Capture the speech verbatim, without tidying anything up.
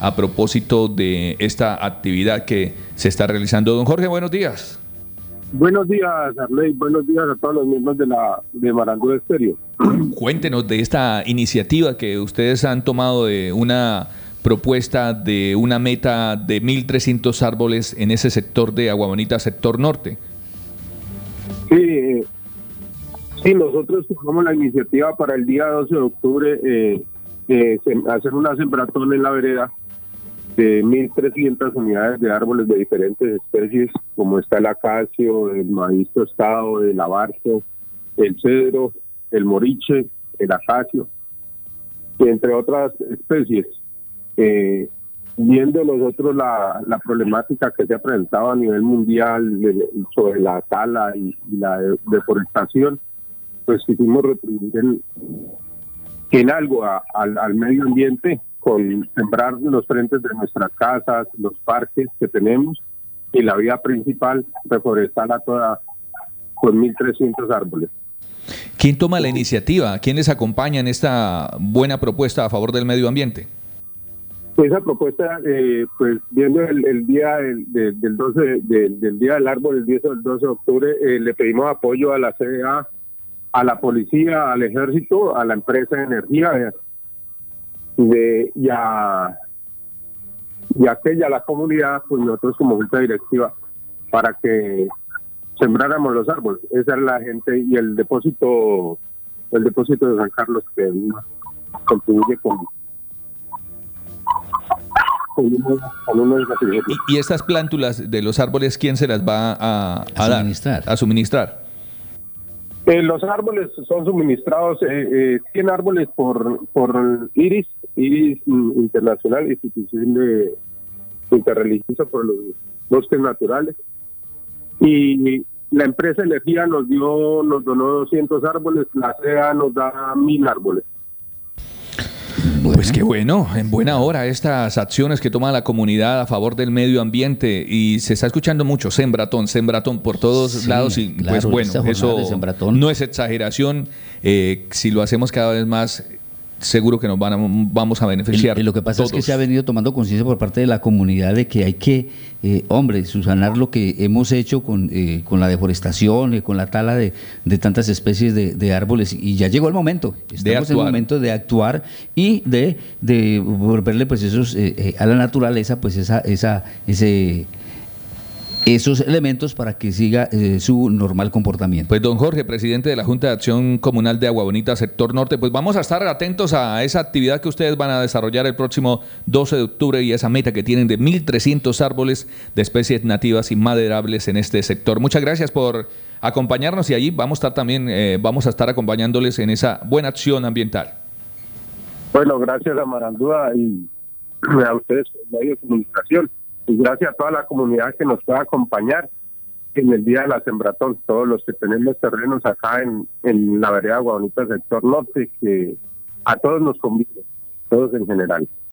a propósito de esta actividad que se está realizando. Don Jorge, buenos días. Buenos días, Arley. Buenos días a todos los miembros de la de Marandú Estéreo. Cuéntenos de esta iniciativa que ustedes han tomado de una propuesta de una meta de mil trescientos árboles en ese sector de Agua Bonita, sector norte. Sí, eh, sí, nosotros tomamos la iniciativa para el día doce de octubre eh, eh, hacer una sembratón en la vereda de mil trescientas unidades de árboles de diferentes especies, como está el acacio, el maíz tostado, el abarzo, el cedro, el moriche, el acacio, entre otras especies. Eh, viendo nosotros la, la problemática que se ha presentado a nivel mundial de, sobre la tala y, y la de, deforestación, pues quisimos retribuir en, en algo a, al, al medio ambiente, con sembrar los frentes de nuestras casas, los parques que tenemos y la vía principal, reforestarla toda con mil trescientos árboles. ¿Quién toma la iniciativa? ¿Quién les acompaña en esta buena propuesta a favor del medio ambiente? Esa propuesta, eh, pues viendo el, el día del, del, del doce, del, del día del árbol, el diez o el doce de octubre, eh, le pedimos apoyo a la C D A, a la policía, al ejército, a la empresa de energía, eh, de y a y a aquella la comunidad, pues nosotros como junta directiva, para que sembráramos los árboles. Esa es la gente y el depósito el depósito de San Carlos que contribuye con con uno, con uno de ¿Y, y estas plántulas de los árboles quién se las va a, a, a dar, suministrar? a suministrar? Eh, los árboles son suministrados, eh, eh, cien árboles por por Iris, Iris Internacional, institución de interreligiosa por los bosques naturales. Y la empresa Energía nos dio, nos donó doscientos árboles, la C E A nos da mil árboles. Bueno. Pues qué bueno, en buena hora estas acciones que toma la comunidad a favor del medio ambiente y se está escuchando mucho, sembratón, sembratón por todos sí, lados y claro, pues bueno, eso no es exageración, eh, si lo hacemos cada vez más seguro que nos van a, vamos a beneficiar. Y lo que pasa todos. es que se ha venido tomando conciencia por parte de la comunidad de que hay que, eh, hombre, subsanar lo que hemos hecho con, eh, con la deforestación, eh, con la tala de, de tantas especies de, de árboles y ya llegó el momento. Estamos en el momento de actuar y de, de volverle pues esos eh, eh, a la naturaleza pues esa, esa, ese esos elementos para que siga eh, su normal comportamiento. Pues don Jorge, presidente de la Junta de Acción Comunal de Agua Bonita, sector norte, pues vamos a estar atentos a esa actividad que ustedes van a desarrollar el próximo doce de octubre y esa meta que tienen de mil trescientos árboles de especies nativas y maderables en este sector. Muchas gracias por acompañarnos y allí vamos a estar también, eh, vamos a estar acompañándoles en esa buena acción ambiental. Bueno, gracias a Marandúa y a ustedes, medios de comunicación. Y gracias a toda la comunidad que nos pueda acompañar en el día de la sembratón, todos los que tenemos terrenos acá en, en la vereda Agua Bonita, sector norte, que a todos nos conviene, todos en general.